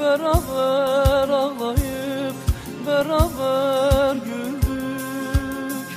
beraber ağlayıp beraber güldük.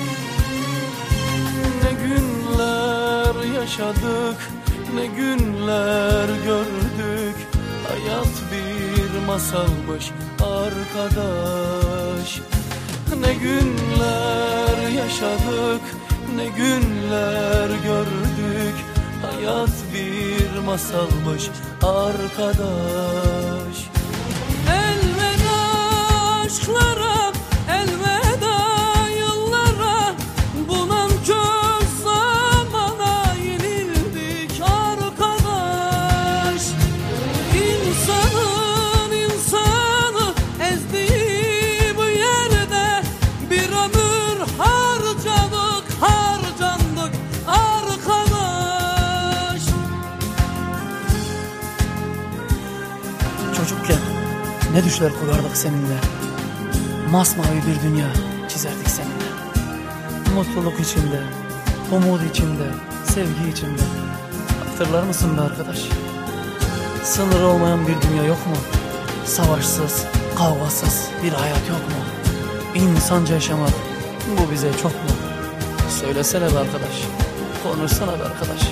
Ne günler yaşadık, ne günler gördük. Hayat bir masalmış arkadaş. Ne günler yaşadık, ne günler gördük. Hayat bir masalmış arkadaş. Elveda aşklara, elveda yıllara, bu nankör zamana yenildik arkadaş. İnsanın insanı ezdiği bu yerde bir ömür harcadık, harcandık arkadaş. Çocukken ne düşler kurardık seninle. Masmavi bir dünya çizerdik seninle. Mutluluk içinde, umut içinde, sevgi içinde. Hatırlar mısın be arkadaş? Sınır olmayan bir dünya yok mu? Savaşsız, kavgasız bir hayat yok mu? İnsanca yaşamak bu bize çok mu? Söylesene be arkadaş, konuşsana be arkadaş.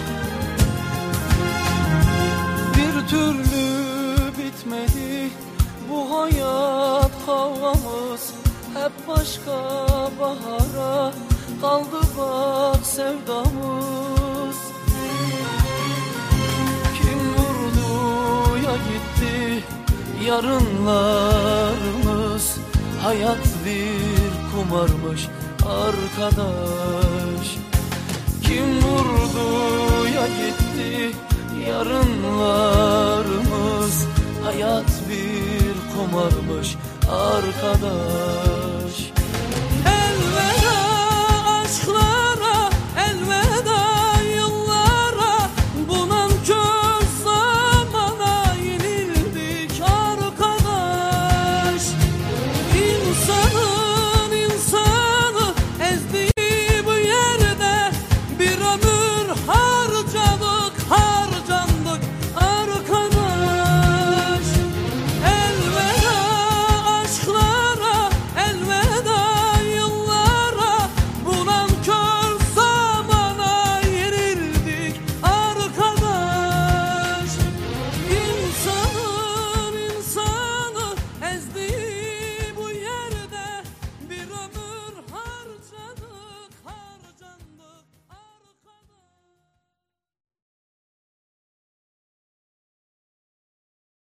Bir türlü bitmedi bu hayat kavgamız. Hep başka bahara kaldı bak sevdamız. Kim vurdu ya gitti yarınlarımız. Hayat bir kumarmış arkadaş. Kim vurdu ya gitti yarınlarımız. Hayat bir kumarmış arkadaş.